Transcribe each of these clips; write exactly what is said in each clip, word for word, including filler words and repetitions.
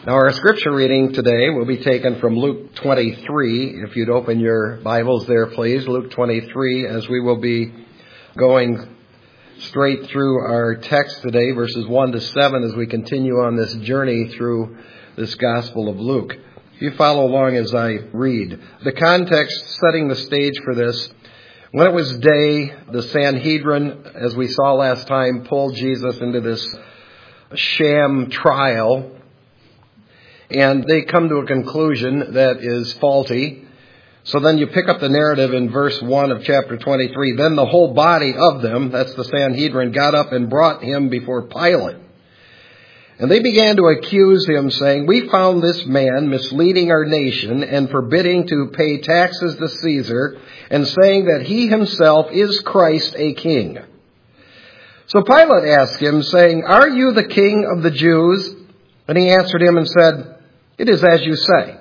Now our scripture reading today will be taken from Luke twenty-three. If you'd open your Bibles there, please. Luke twenty-three, as we will be going straight through our text today, verses one to seven, as we continue on this journey through this Gospel of Luke. If you follow along as I read. The context setting the stage for this: when it was day, the Sanhedrin, as we saw last time, pulled Jesus into this sham trial. And they come to a conclusion that is faulty. So then you pick up the narrative in verse one of chapter twenty-three. Then the whole body of them, that's the Sanhedrin, got up and brought him before Pilate. And they began to accuse him, saying, "We found this man misleading our nation and forbidding to pay taxes to Caesar, and saying that he himself is Christ, a king." So Pilate asked him, saying, "Are you the king of the Jews?" And he answered him and said, "It is as you say."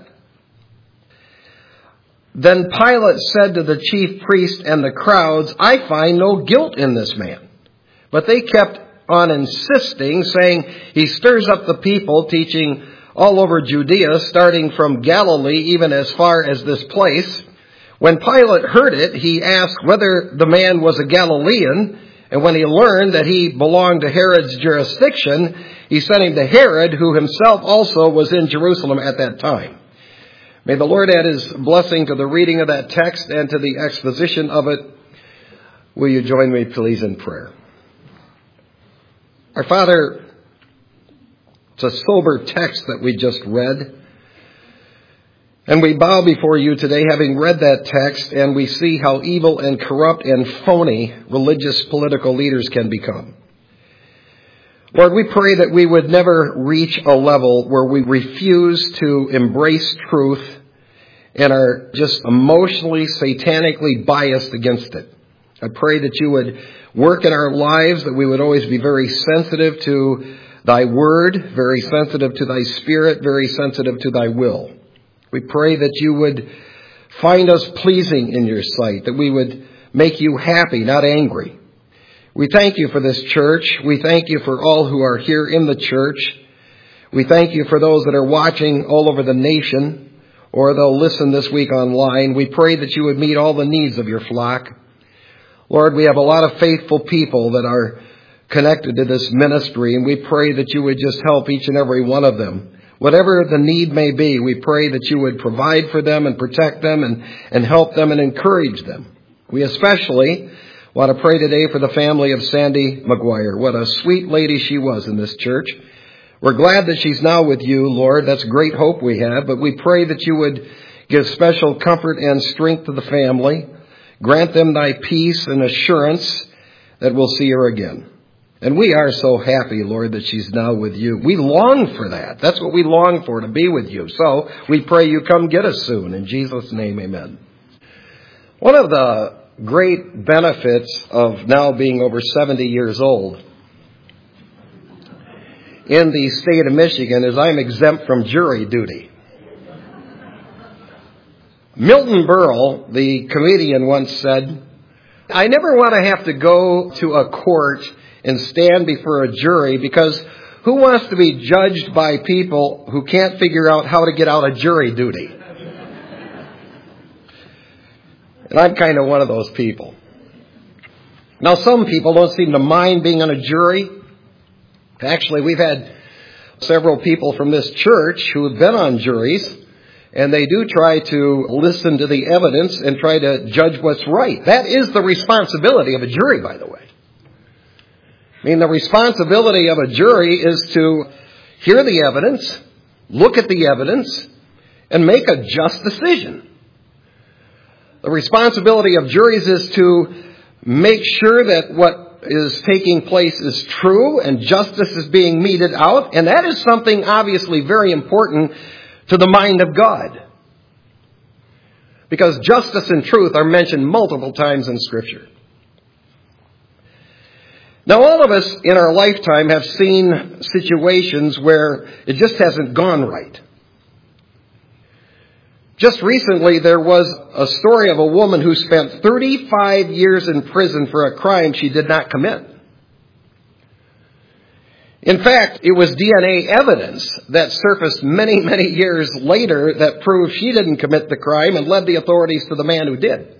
Then Pilate said to the chief priest and the crowds, "I find no guilt in this man." But they kept on insisting, saying, "He stirs up the people, teaching all over Judea, starting from Galilee, even as far as this place." When Pilate heard it, he asked whether the man was a Galilean. And when he learned that he belonged to Herod's jurisdiction, he sent him to Herod, who himself also was in Jerusalem at that time. May the Lord add his blessing to the reading of that text and to the exposition of it. Will you join me, please, in prayer? Our Father, it's a sober text that we just read. And we bow before you today, having read that text, and we see how evil and corrupt and phony religious political leaders can become. Lord, we pray that we would never reach a level where we refuse to embrace truth and are just emotionally, satanically biased against it. I pray that you would work in our lives, that we would always be very sensitive to thy word, very sensitive to thy spirit, very sensitive to thy will. We pray that you would find us pleasing in your sight, that we would make you happy, not angry. We thank you for this church. We thank you for all who are here in the church. We thank you for those that are watching all over the nation, or they'll listen this week online. We pray that you would meet all the needs of your flock. Lord, we have a lot of faithful people that are connected to this ministry, and we pray that you would just help each and every one of them. Whatever the need may be, we pray that you would provide for them and protect them and, and help them and encourage them. We especially want to pray today for the family of Sandy McGuire. What a sweet lady she was in this church. We're glad that she's now with you, Lord. That's great hope we have. But we pray that you would give special comfort and strength to the family. Grant them thy peace and assurance that we'll see her again. And we are so happy, Lord, that she's now with you. We long for that. That's what we long for, to be with you. So we pray you come get us soon. In Jesus' name, amen. One of the great benefits of now being over seventy years old in the state of Michigan is I'm exempt from jury duty. Milton Berle, the comedian, once said, "I never want to have to go to a court and stand before a jury, because who wants to be judged by people who can't figure out how to get out of jury duty?" And I'm kind of one of those people. Now, some people don't seem to mind being on a jury. Actually, we've had several people from this church who have been on juries, and they do try to listen to the evidence and try to judge what's right. That is the responsibility of a jury, by the way. I mean, the responsibility of a jury is to hear the evidence, look at the evidence, and make a just decision. The responsibility of juries is to make sure that what is taking place is true and justice is being meted out. And that is something obviously very important to the mind of God, because justice and truth are mentioned multiple times in Scripture. Now, all of us in our lifetime have seen situations where it just hasn't gone right. Just recently, there was a story of a woman who spent thirty-five years in prison for a crime she did not commit. In fact, it was D N A evidence that surfaced many, many years later that proved she didn't commit the crime and led the authorities to the man who did.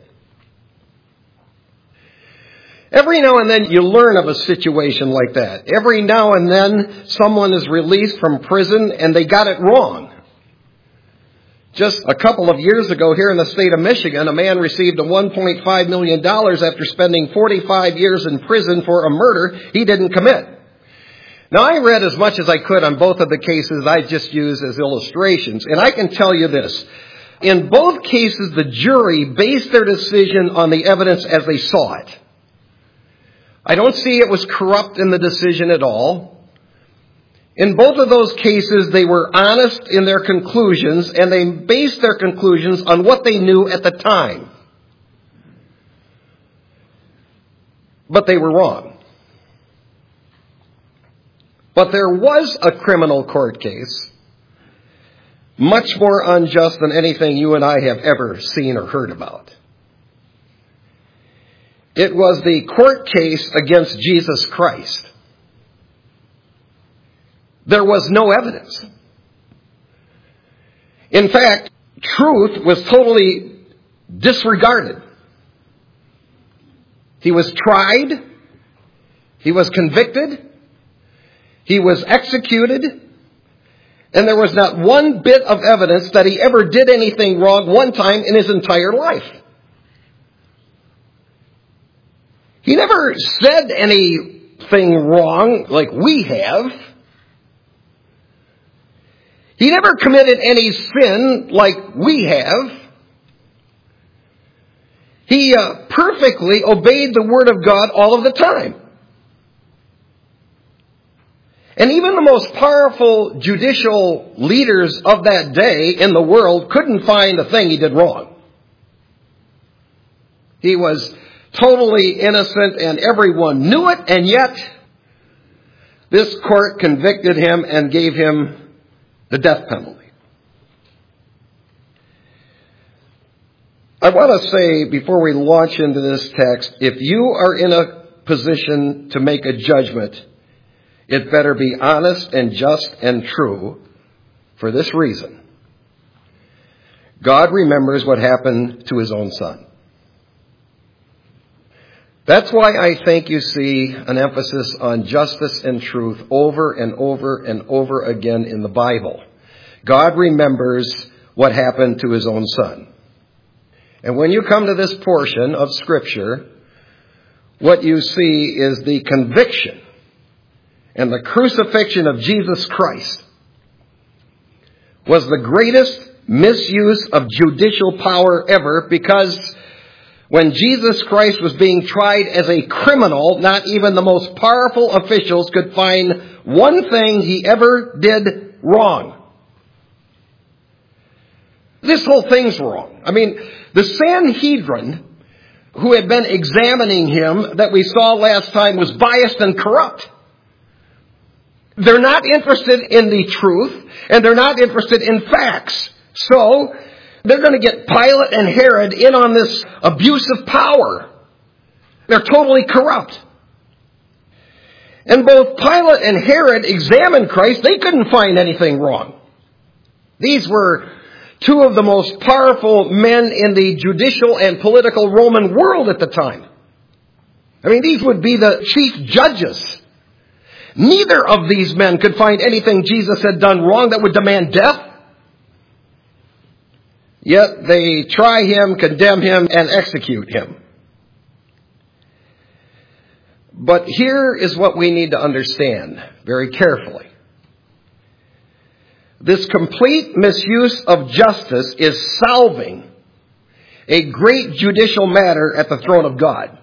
Every now and then you learn of a situation like that. Every now and then someone is released from prison and they got it wrong. Just a couple of years ago here in the state of Michigan, a man received a one point five million dollars after spending forty-five years in prison for a murder he didn't commit. Now, I read as much as I could on both of the cases I just used as illustrations, and I can tell you this. In both cases, the jury based their decision on the evidence as they saw it. I don't see it was corrupt in the decision at all. In both of those cases, they were honest in their conclusions, and they based their conclusions on what they knew at the time. But they were wrong. But there was a criminal court case, much more unjust than anything you and I have ever seen or heard about. It was the court case against Jesus Christ. There was no evidence. In fact, truth was totally disregarded. He was tried. He was convicted. He was executed, and there was not one bit of evidence that he ever did anything wrong one time in his entire life. He never said anything wrong like we have. He never committed any sin like we have. He uh, perfectly obeyed the Word of God all of the time. And even the most powerful judicial leaders of that day in the world couldn't find a thing he did wrong. He was totally innocent and everyone knew it, and yet this court convicted him and gave him the death penalty. I want to say before we launch into this text, if you are in a position to make a judgment, it better be honest and just and true for this reason. God remembers what happened to his own son. That's why I think you see an emphasis on justice and truth over and over and over again in the Bible. God remembers what happened to his own son. And when you come to this portion of Scripture, what you see is the conviction and the crucifixion of Jesus Christ was the greatest misuse of judicial power ever, because when Jesus Christ was being tried as a criminal, not even the most powerful officials could find one thing he ever did wrong. This whole thing's wrong. I mean, the Sanhedrin, who had been examining him that we saw last time, was biased and corrupt. They're not interested in the truth, and they're not interested in facts. So, they're going to get Pilate and Herod in on this abuse of power. They're totally corrupt. And both Pilate and Herod examined Christ. They couldn't find anything wrong. These were two of the most powerful men in the judicial and political Roman world at the time. I mean, these would be the chief judges. Neither of these men could find anything Jesus had done wrong that would demand death. Yet they try him, condemn him, and execute him. But here is what we need to understand very carefully. This complete misuse of justice is solving a great judicial matter at the throne of God.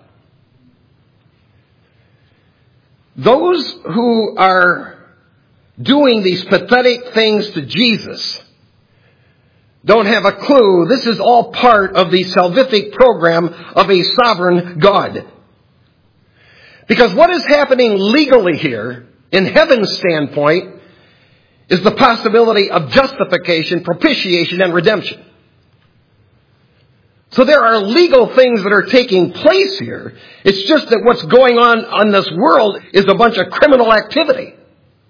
Those who are doing these pathetic things to Jesus don't have a clue. This is all part of the salvific program of a sovereign God. Because what is happening legally here, in heaven's standpoint, is the possibility of justification, propitiation, and redemption. So there are legal things that are taking place here. It's just that what's going on in this world is a bunch of criminal activity.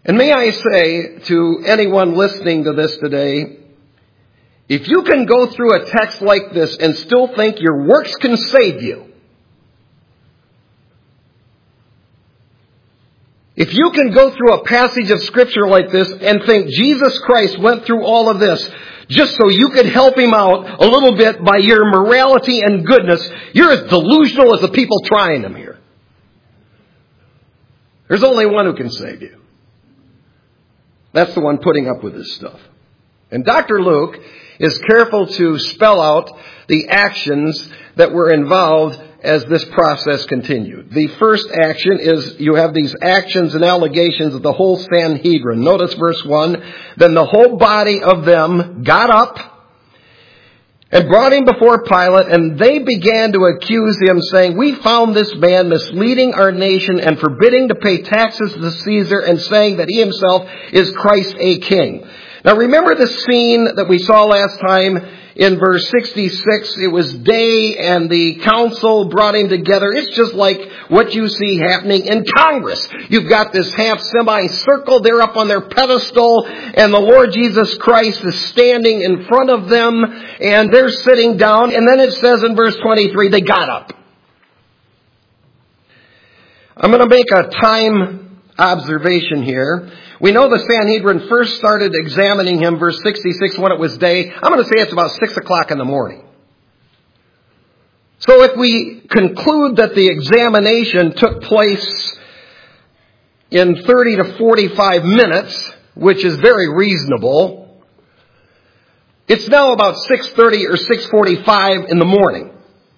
And may I say to anyone listening to this today, if you can go through a text like this and still think your works can save you, if you can go through a passage of Scripture like this and think Jesus Christ went through all of this just so you could help him out a little bit by your morality and goodness, you're as delusional as the people trying him here. There's only one who can save you. That's the one putting up with this stuff. And Doctor Luke is careful to spell out the actions that were involved as this process continued. The first action is you have these actions and allegations of the whole Sanhedrin. Notice verse one. Then the whole body of them got up and brought him before Pilate, and they began to accuse him, saying, we found this man misleading our nation and forbidding to pay taxes to Caesar, and saying that he himself is Christ a king. Now remember the scene that we saw last time in verse sixty-six. It was day and the council brought him together. It's just like what you see happening in Congress. You've got this half semicircle. They're up on their pedestal and the Lord Jesus Christ is standing in front of them and they're sitting down. And then it says in verse twenty-three, they got up. I'm going to make a time observation here. We know the Sanhedrin first started examining him, verse sixty-six, when it was day. I'm going to say it's about six o'clock in the morning. So if we conclude that the examination took place in thirty to forty-five minutes, which is very reasonable, it's now about six thirty or six forty-five in the morning.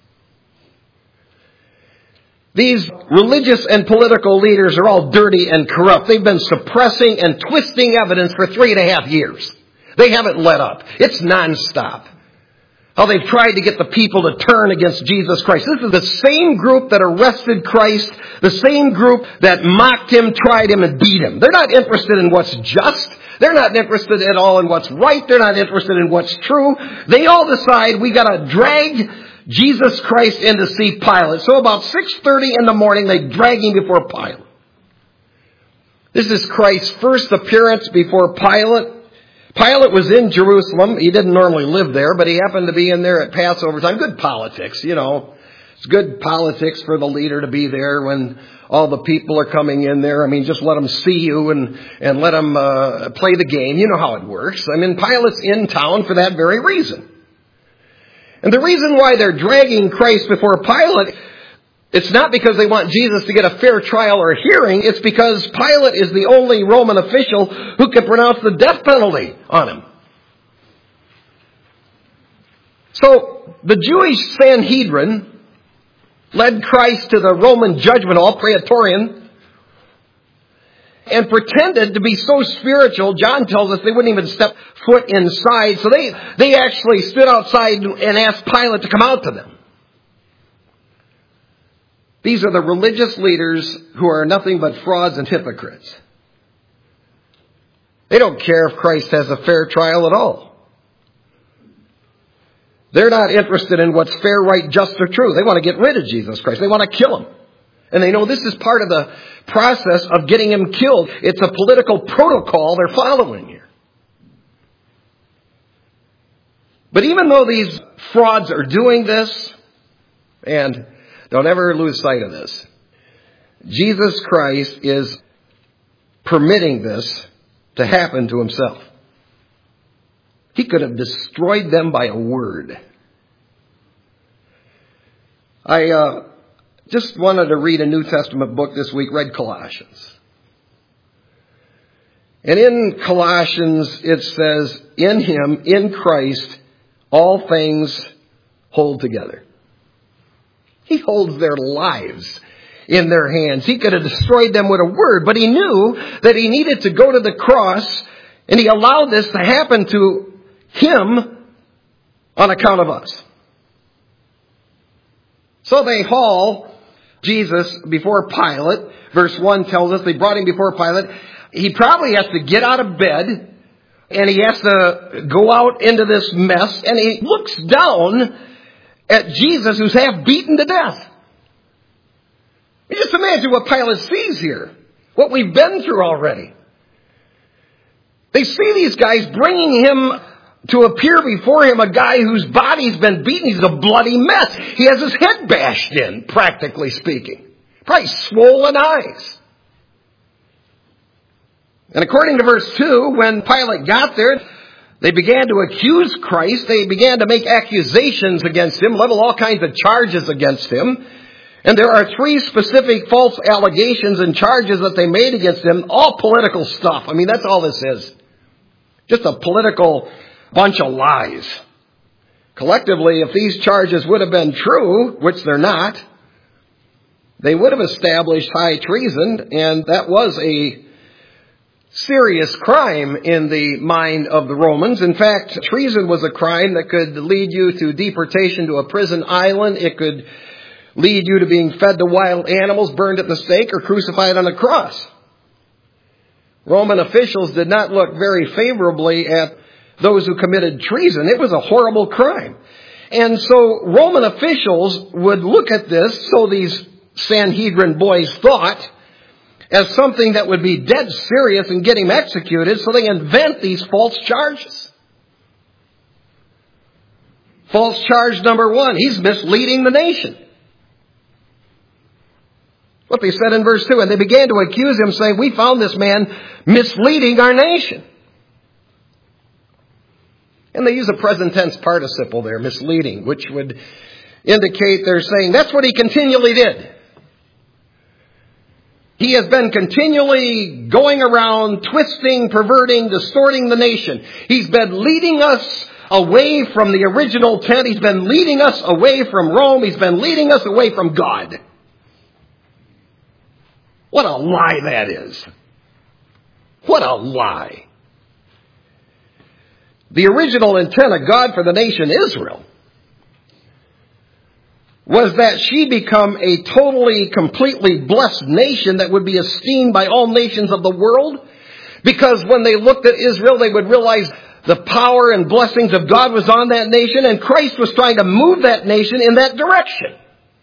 These religious and political leaders are all dirty and corrupt. They've been suppressing and twisting evidence for three and a half years. They haven't let up. It's nonstop. How they've tried to get the people to turn against Jesus Christ. This is the same group that arrested Christ, the same group that mocked him, tried him, and beat him. They're not interested in what's just. They're not interested at all in what's right. They're not interested in what's true. They all decide we got to drag Jesus Christ in to see Pilate. So about six thirty in the morning, they drag him before Pilate. This is Christ's first appearance before Pilate. Pilate was in Jerusalem. He didn't normally live there, but he happened to be in there at Passover time. Good politics, you know. It's good politics for the leader to be there when all the people are coming in there. I mean, just let them see you and, and let them uh, play the game. You know how it works. I mean, Pilate's in town for that very reason. And the reason why they're dragging Christ before Pilate, it's not because they want Jesus to get a fair trial or hearing. It's because Pilate is the only Roman official who can pronounce the death penalty on him. So the Jewish Sanhedrin led Christ to the Roman judgment hall, Praetorian, and pretended to be so spiritual. John tells us they wouldn't even step foot inside. So they, they actually stood outside and asked Pilate to come out to them. These are the religious leaders who are nothing but frauds and hypocrites. They don't care if Christ has a fair trial at all. They're not interested in what's fair, right, just, or true. They want to get rid of Jesus Christ. They want to kill him. And they know this is part of the process of getting him killed. It's a political protocol they're following here. But even though these frauds are doing this, and don't ever lose sight of this, Jesus Christ is permitting this to happen to himself. He could have destroyed them by a word. I uh, just wanted to read a New Testament book this week, read Colossians. And in Colossians it says, in him, in Christ, all things hold together. He holds their lives in their hands. He could have destroyed them with a word, but he knew that he needed to go to the cross, and he allowed this to happen to him on account of us. So they haul Jesus before Pilate. Verse one tells us they brought him before Pilate. He probably has to get out of bed, and he has to go out into this mess, and he looks down at Jesus, who's half beaten to death. You just imagine what Pilate sees here, what we've been through already. They see these guys bringing him to appear before him, a guy whose body's been beaten. He's a bloody mess. He has his head bashed in, practically speaking. Probably swollen eyes. And according to verse two, when Pilate got there, they began to accuse Christ. They began to make accusations against him, level all kinds of charges against him. And there are three specific false allegations and charges that they made against him, all political stuff. I mean, that's all this is. Just a political bunch of lies. Collectively, if these charges would have been true, which they're not, they would have established high treason, and that was a serious crime in the mind of the Romans. In fact, treason was a crime that could lead you to deportation to a prison island. It could lead you to being fed to wild animals, burned at the stake, or crucified on a cross. Roman officials did not look very favorably at those who committed treason. It was a horrible crime. And so Roman officials would look at this, so these Sanhedrin boys thought, as something that would be dead serious and get him executed, so they invent these false charges. False charge number one, he's misleading the nation. What they said in verse two, and they began to accuse him, saying, we found this man misleading our nation. And they use a present tense participle there, misleading, which would indicate they're saying that's what he continually did. He has been continually going around, twisting, perverting, distorting the nation. He's been leading us away from the original intent. He's been leading us away from Rome. He's been leading us away from God. What a lie that is. What a lie. The original intent of God for the nation Israel was that she become a totally, completely blessed nation that would be esteemed by all nations of the world. Because when they looked at Israel, they would realize the power and blessings of God was on that nation, and Christ was trying to move that nation in that direction.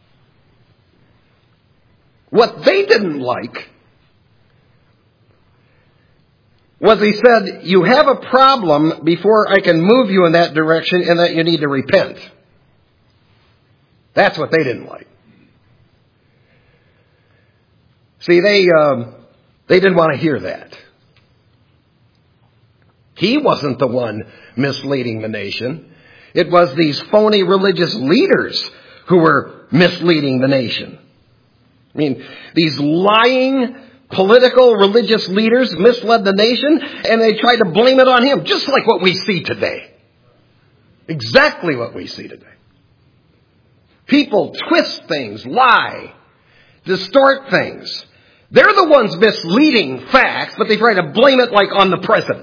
What they didn't like was he said, you have a problem before I can move you in that direction, and that you need to repent. That's what they didn't like. See, they um, they didn't want to hear that. He wasn't the one misleading the nation. It was these phony religious leaders who were misleading the nation. I mean, these lying political religious leaders misled the nation, and they tried to blame it on him, just like what we see today. Exactly what we see today. People twist things, lie, distort things. They're the ones misleading facts, but they try to blame it like on the president.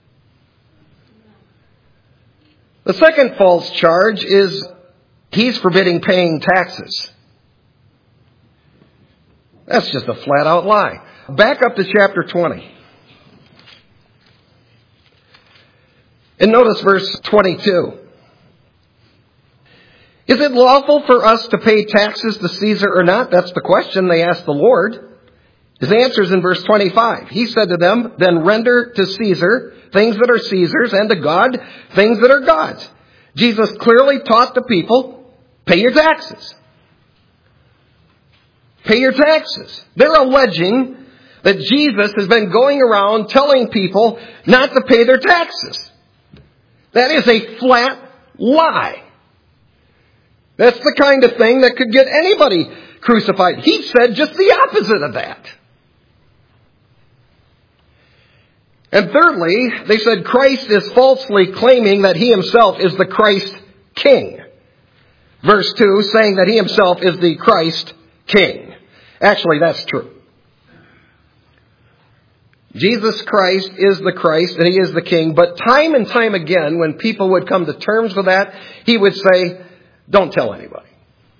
The second false charge is he's forbidding paying taxes. That's just a flat-out lie. Back up to chapter twenty. And notice verse twenty-two. Is it lawful for us to pay taxes to Caesar or not? That's the question they asked the Lord. His answer is in verse twenty-five. He said to them, then render to Caesar things that are Caesar's, and to God things that are God's. Jesus clearly taught the people, pay your taxes. Pay your taxes. They're alleging that Jesus has been going around telling people not to pay their taxes. That is a flat lie. That's the kind of thing that could get anybody crucified. He said just the opposite of that. And thirdly, they said Christ is falsely claiming that he himself is the Christ King. Verse two, saying that he himself is the Christ King. Actually, that's true. Jesus Christ is the Christ and he is the King. But time and time again, when people would come to terms with that, he would say, don't tell anybody.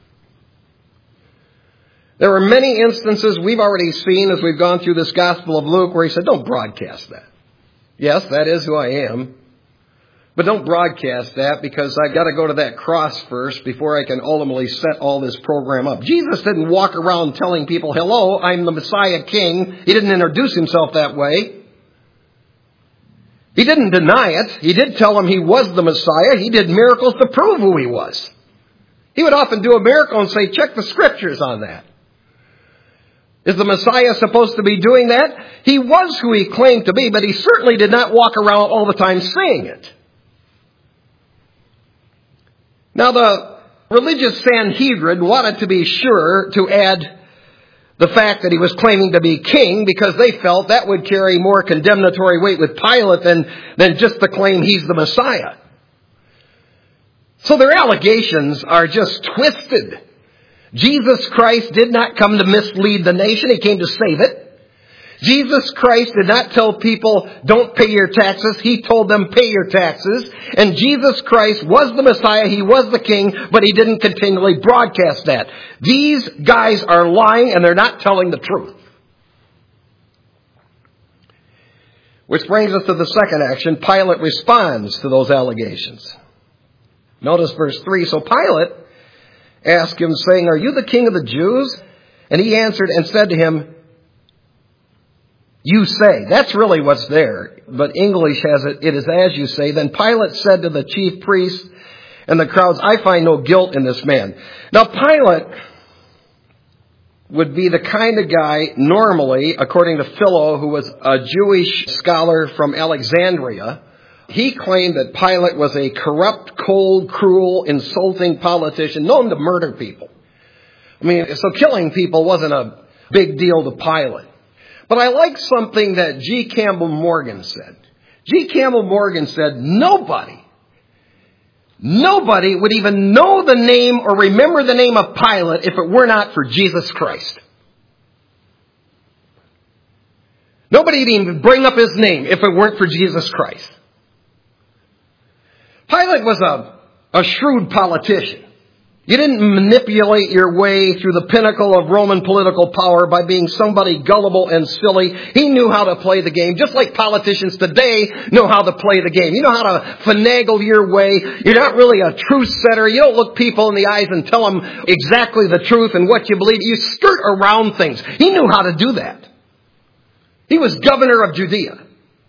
There are many instances we've already seen as we've gone through this Gospel of Luke where he said, don't broadcast that. Yes, that is who I am. But don't broadcast that because I've got to go to that cross first before I can ultimately set all this program up. Jesus didn't walk around telling people, hello, I'm the Messiah King. He didn't introduce himself that way. He didn't deny it. He did tell him he was the Messiah. He did miracles to prove who he was. He would often do a miracle and say, check the scriptures on that. Is the Messiah supposed to be doing that? He was who he claimed to be, but he certainly did not walk around all the time saying it. Now the religious Sanhedrin wanted to be sure to add the fact that he was claiming to be king because they felt that would carry more condemnatory weight with Pilate than, than just the claim he's the Messiah. So their allegations are just twisted. Jesus Christ did not come to mislead the nation. He came to save it. Jesus Christ did not tell people, don't pay your taxes. He told them, pay your taxes. And Jesus Christ was the Messiah. He was the king, but he didn't continually broadcast that. These guys are lying and they're not telling the truth. Which brings us to the second action. Pilate responds to those allegations. Notice verse three. So Pilate asked him, saying, are you the king of the Jews? And he answered and said to him, you say. That's really what's there. But English has it, it is as you say. Then Pilate said to the chief priests and the crowds, I find no guilt in this man. Now Pilate would be the kind of guy, normally, according to Philo, who was a Jewish scholar from Alexandria, he claimed that Pilate was a corrupt, cold, cruel, insulting politician known to murder people. I mean, so killing people wasn't a big deal to Pilate. But I like something that G. Campbell Morgan said. G. Campbell Morgan said, nobody, nobody would even know the name or remember the name of Pilate if it were not for Jesus Christ. Nobody would even bring up his name if it weren't for Jesus Christ. Pilate was a, a shrewd politician. You didn't manipulate your way through the pinnacle of Roman political power by being somebody gullible and silly. He knew how to play the game, just like politicians today know how to play the game. You know how to finagle your way. You're not really a truth setter. You don't look people in the eyes and tell them exactly the truth and what you believe. You skirt around things. He knew how to do that. He was governor of Judea.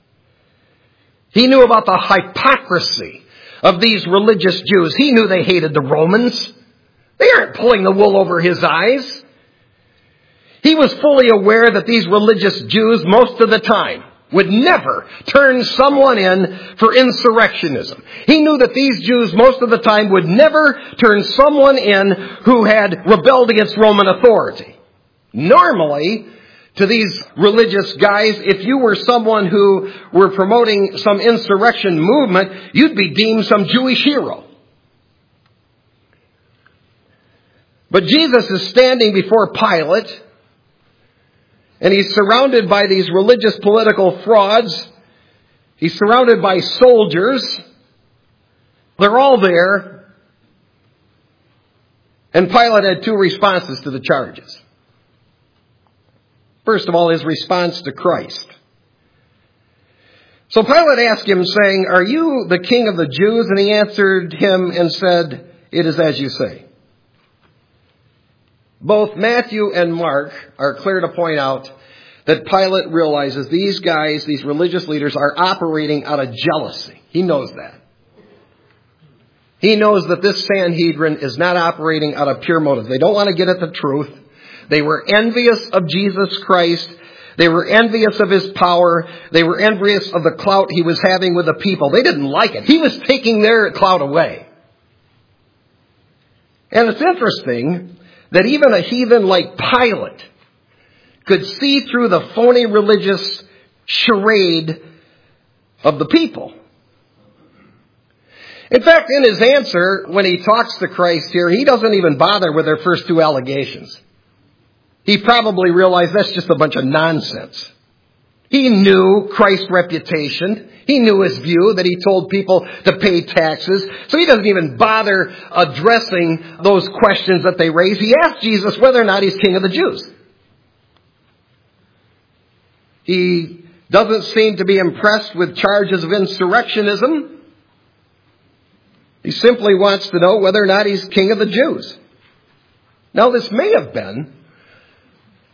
He knew about the hypocrisy of these religious Jews. He knew they hated the Romans. They aren't pulling the wool over his eyes. He was fully aware that these religious Jews, most of the time, would never turn someone in for insurrectionism. He knew that these Jews, most of the time, would never turn someone in who had rebelled against Roman authority. Normally, to these religious guys, if you were someone who were promoting some insurrection movement, you'd be deemed some Jewish hero. But Jesus is standing before Pilate, and he's surrounded by these religious political frauds. He's surrounded by soldiers. They're all there. And Pilate had two responses to the charges. First of all, his response to Christ. So Pilate asked him, saying, are you the king of the Jews? And he answered him and said, it is as you say. Both Matthew and Mark are clear to point out that Pilate realizes these guys, these religious leaders, are operating out of jealousy. He knows that. He knows that this Sanhedrin is not operating out of pure motives. They don't want to get at the truth. They were envious of Jesus Christ. They were envious of his power. They were envious of the clout he was having with the people. They didn't like it. He was taking their clout away. And it's interesting that even a heathen like Pilate could see through the phony religious charade of the people. In fact, in his answer, when he talks to Christ here, he doesn't even bother with their first two allegations. He probably realized that's just a bunch of nonsense. He knew Christ's reputation. He knew his view that he told people to pay taxes. So he doesn't even bother addressing those questions that they raise. He asked Jesus whether or not he's king of the Jews. He doesn't seem to be impressed with charges of insurrectionism. He simply wants to know whether or not he's king of the Jews. Now, this may have been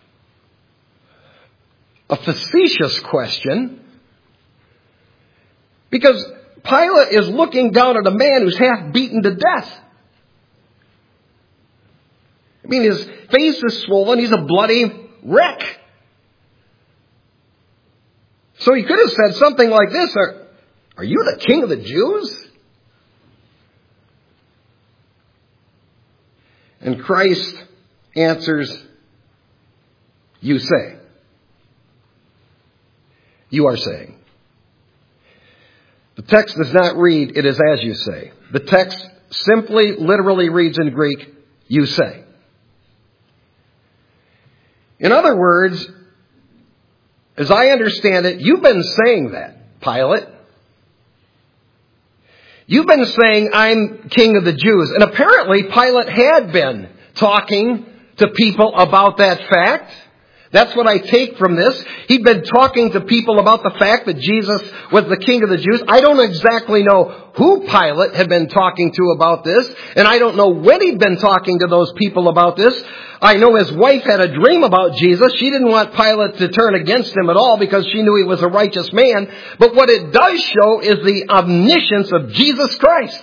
a facetious question, Because Pilate is looking down at a man who's half beaten to death. I mean, his face is swollen. He's a bloody wreck. So he could have said something like this, Are, are you the king of the Jews? And Christ answers, you say. You are saying. The text does not read, it is as you say. The text simply, literally reads in Greek, you say. In other words, as I understand it, you've been saying that, Pilate. You've been saying, I'm king of the Jews. And apparently Pilate had been talking to people about that fact. That's what I take from this. He'd been talking to people about the fact that Jesus was the king of the Jews. I don't exactly know who Pilate had been talking to about this, and I don't know when he'd been talking to those people about this. I know his wife had a dream about Jesus. She didn't want Pilate to turn against him at all because she knew he was a righteous man. But what it does show is the omniscience of Jesus Christ.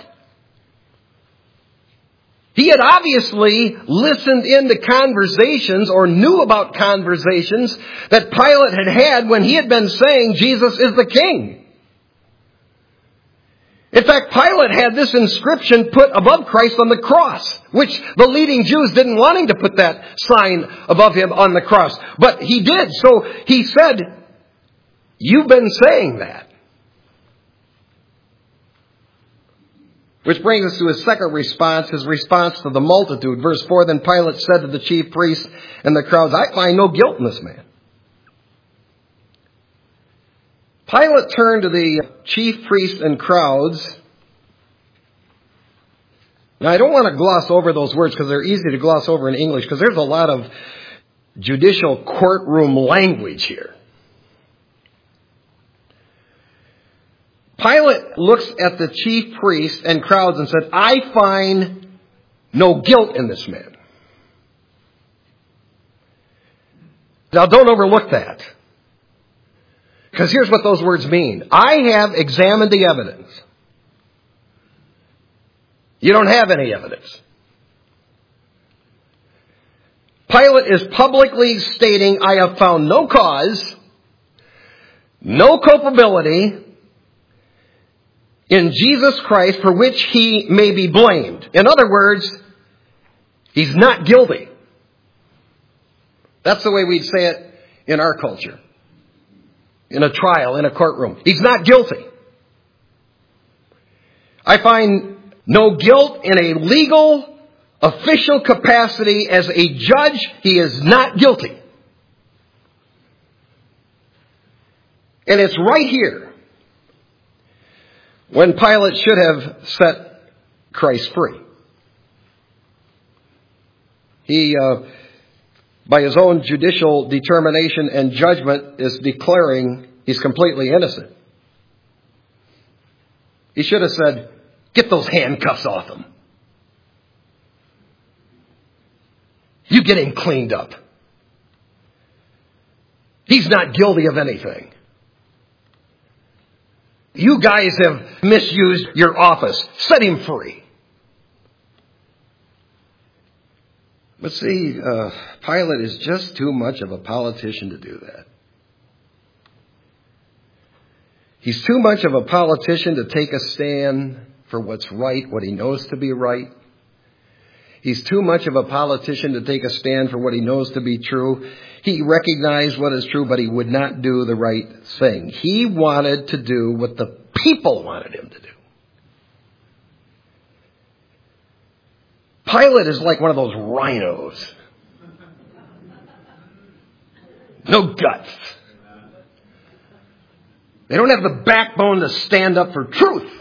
He had obviously listened into conversations or knew about conversations that Pilate had had when he had been saying Jesus is the king. In fact, Pilate had this inscription put above Christ on the cross, which the leading Jews didn't want him to put that sign above him on the cross. But he did. So he said, you've been saying that. Which brings us to his second response, his response to the multitude. Verse four, then Pilate said to the chief priests and the crowds, I find no guilt in this man. Pilate turned to the chief priests and crowds. Now, I don't want to gloss over those words because they're easy to gloss over in English because there's a lot of judicial courtroom language here. Pilate looks at the chief priests and crowds and said, I find no guilt in this man. Now, don't overlook that. Because here's what those words mean. I have examined the evidence. You don't have any evidence. Pilate is publicly stating, I have found no cause, no culpability in Jesus Christ for which he may be blamed. In other words, he's not guilty. That's the way we'd say it in our culture. In a trial, in a courtroom. He's not guilty. I find no guilt in a legal, official capacity as a judge. He is not guilty. And it's right here when Pilate should have set Christ free. He, uh, by his own judicial determination and judgment, is declaring he's completely innocent. He should have said, get those handcuffs off him. You get him cleaned up. He's not guilty of anything. You guys have misused your office. Set him free. But see, uh, Pilate is just too much of a politician to do that. He's too much of a politician to take a stand for what's right, what he knows to be right. He's too much of a politician to take a stand for what he knows to be true. He recognized what is true, but he would not do the right thing. He wanted to do what the people wanted him to do. Pilate is like one of those rhinos. No guts. They don't have the backbone to stand up for truth.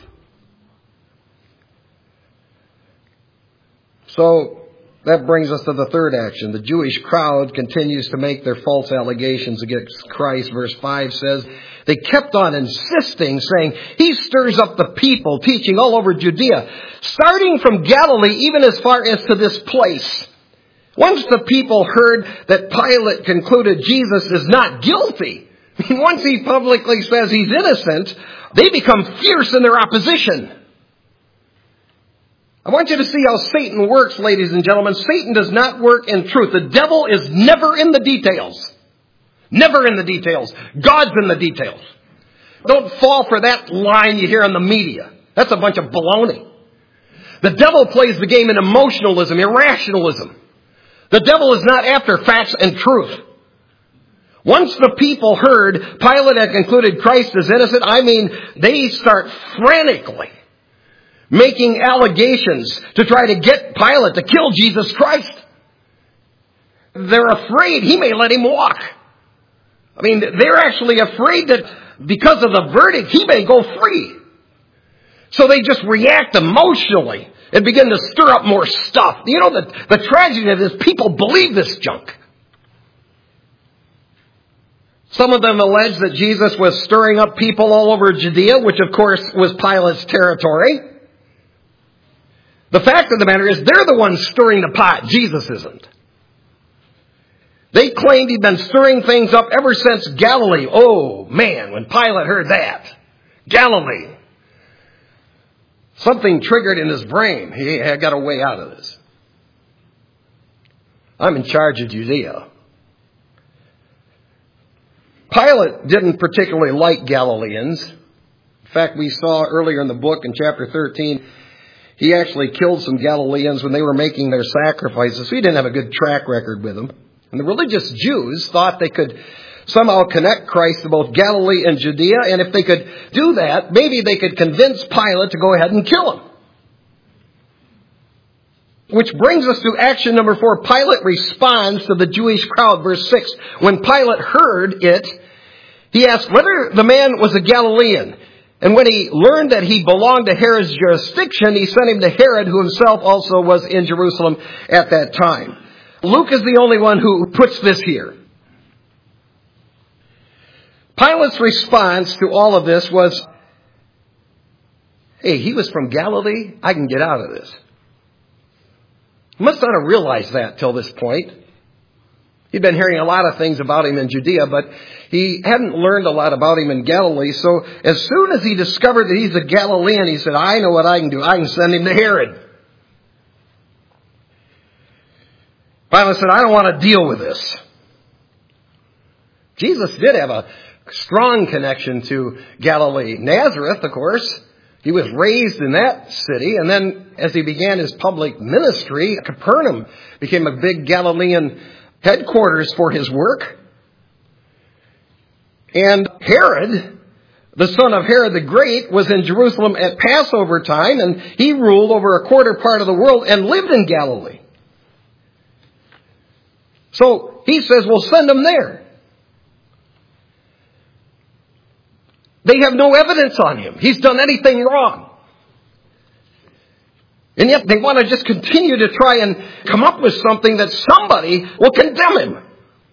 So that brings us to the third action. The Jewish crowd continues to make their false allegations against Christ. Verse five says, they kept on insisting, saying, he stirs up the people, teaching all over Judea, starting from Galilee, even as far as to this place. Once the people heard that Pilate concluded Jesus is not guilty, Once he publicly says he's innocent, they become fierce in their opposition. I want you to see how Satan works, ladies and gentlemen. Satan does not work in truth. The devil is never in the details. Never in the details. God's in the details. Don't fall for that line you hear in the media. That's a bunch of baloney. The devil plays the game in emotionalism, irrationalism. The devil is not after facts and truth. Once the people heard Pilate had concluded Christ is innocent, I mean, they start frantically making allegations to try to get Pilate to kill Jesus Christ. They're afraid he may let him walk. I mean, they're actually afraid that because of the verdict, he may go free. So they just react emotionally and begin to stir up more stuff. You know, the, the tragedy of this, people believe this junk. Some of them allege that Jesus was stirring up people all over Judea, which of course was Pilate's territory. The fact of the matter is they're the ones stirring the pot. Jesus isn't. They claimed he'd been stirring things up ever since Galilee. Oh, man, when Pilate heard that. Galilee. Something triggered in his brain. He had got a way out of this. I'm in charge of Judea. Pilate didn't particularly like Galileans. In fact, we saw earlier in the book in chapter thirteen, he actually killed some Galileans when they were making their sacrifices. So he didn't have a good track record with them. And the religious Jews thought they could somehow connect Christ to both Galilee and Judea. And if they could do that, maybe they could convince Pilate to go ahead and kill him. Which brings us to action number four. Pilate responds to the Jewish crowd. Verse six. When Pilate heard it, he asked whether the man was a Galilean. And when he learned that he belonged to Herod's jurisdiction, he sent him to Herod, who himself also was in Jerusalem at that time. Luke is the only one who puts this here. Pilate's response to all of this was, hey, he was from Galilee. I can get out of this. He must not have realized that till this point. He'd been hearing a lot of things about him in Judea, but he hadn't learned a lot about him in Galilee. So as soon as he discovered that he's a Galilean, he said, I know what I can do. I can send him to Herod. Pilate said, I don't want to deal with this. Jesus did have a strong connection to Galilee. Nazareth, of course. He was raised in that city. And then as he began his public ministry, Capernaum became a big Galilean headquarters for his work. And Herod, the son of Herod the Great, was in Jerusalem at Passover time. And he ruled over a quarter part of the world and lived in Galilee. So he says, well, send them there. They have no evidence on him. He's done anything wrong. And yet they want to just continue to try and come up with something that somebody will condemn him.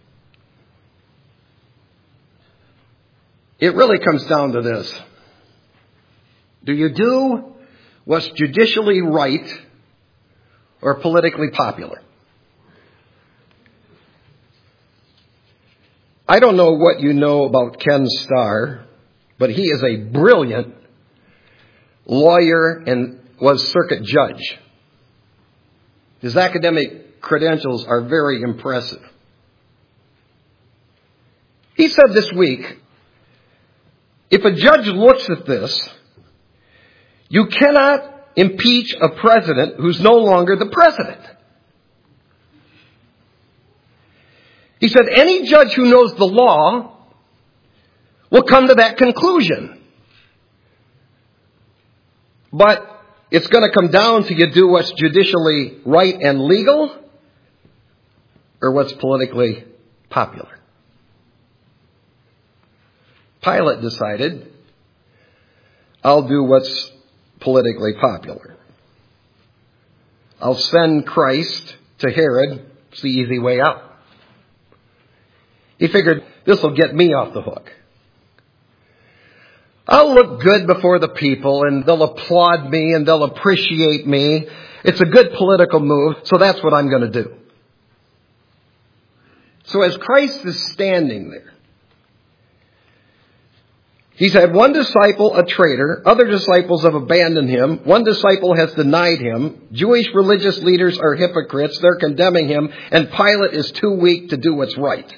It really comes down to this. Do you do what's judicially right or politically popular? I don't know what you know about Ken Starr, but he is a brilliant lawyer and was circuit judge. His academic credentials are very impressive. He said this week, if a judge looks at this, you cannot impeach a president who's no longer the president. He said any judge who knows the law will come to that conclusion. But it's going to come down to you do what's judicially right and legal or what's politically popular. Pilate decided, I'll do what's politically popular. I'll send Christ to Herod. It's the easy way out. He figured, this will get me off the hook. I'll look good before the people and they'll applaud me and they'll appreciate me. It's a good political move, so that's what I'm going to do. So as Christ is standing there, He's had one disciple a traitor. Other disciples have abandoned him. One disciple has denied him. Jewish religious leaders are hypocrites. They're condemning him. And Pilate is too weak to do what's right.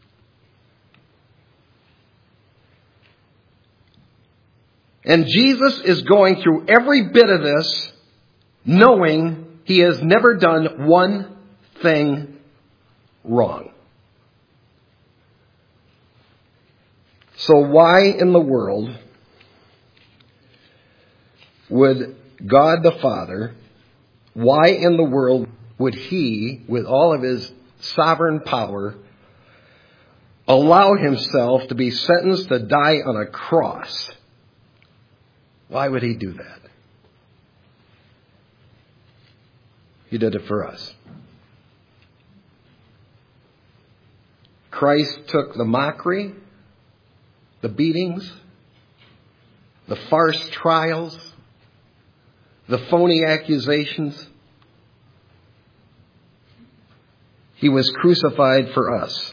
And Jesus is going through every bit of this knowing he has never done one thing wrong. So why in the world would God the Father, why in the world would he, with all of his sovereign power, allow himself to be sentenced to die on a cross? Why would he do that? He did it for us. Christ took the mockery, the beatings, the farce trials, the phony accusations. He was crucified for us.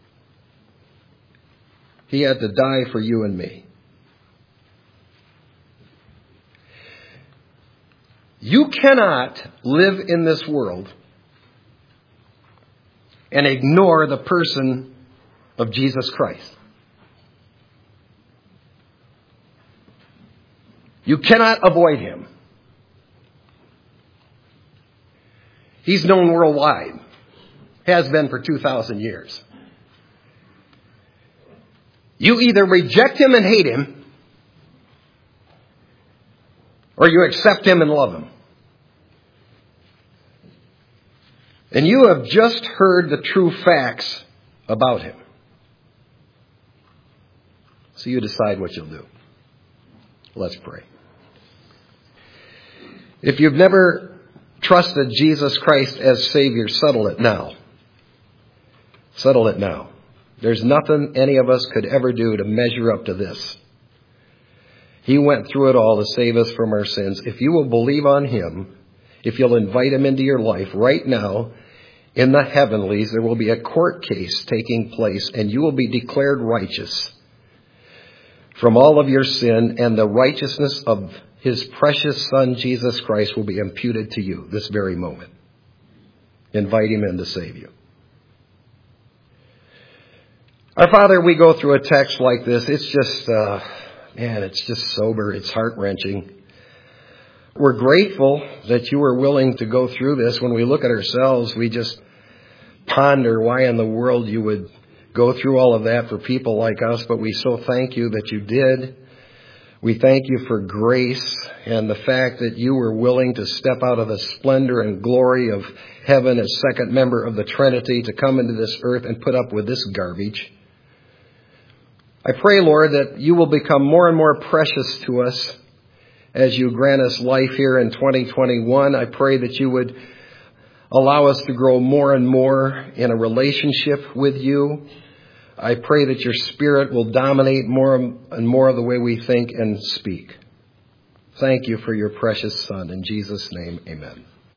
He had to die for you and me. You cannot live in this world and ignore the person of Jesus Christ. You cannot avoid him. He's known worldwide. Has been for two thousand years. You either reject him and hate him, or you accept him and love him. And you have just heard the true facts about him. So you decide what you'll do. Let's pray. If you've never trusted Jesus Christ as Savior, settle it now. Settle it now. There's nothing any of us could ever do to measure up to this. He went through it all to save us from our sins. If you will believe on him, if you'll invite him into your life right now, in the heavenlies, there will be a court case taking place, and you will be declared righteous from all of your sin, and the righteousness of his precious Son, Jesus Christ, will be imputed to you this very moment. Invite him in to save you. Our Father, we go through a text like this. It's just, uh, man, it's just sober. It's heart-wrenching. We're grateful that you were willing to go through this. When we look at ourselves, we just ponder why in the world you would go through all of that for people like us. But we so thank you that you did. We thank you for grace and the fact that you were willing to step out of the splendor and glory of heaven as second member of the Trinity to come into this earth and put up with this garbage. I pray, Lord, that you will become more and more precious to us as you grant us life here in twenty twenty-one. I pray that you would allow us to grow more and more in a relationship with you. I pray that your Spirit will dominate more and more of the way we think and speak. Thank you for your precious Son. In Jesus' name, amen.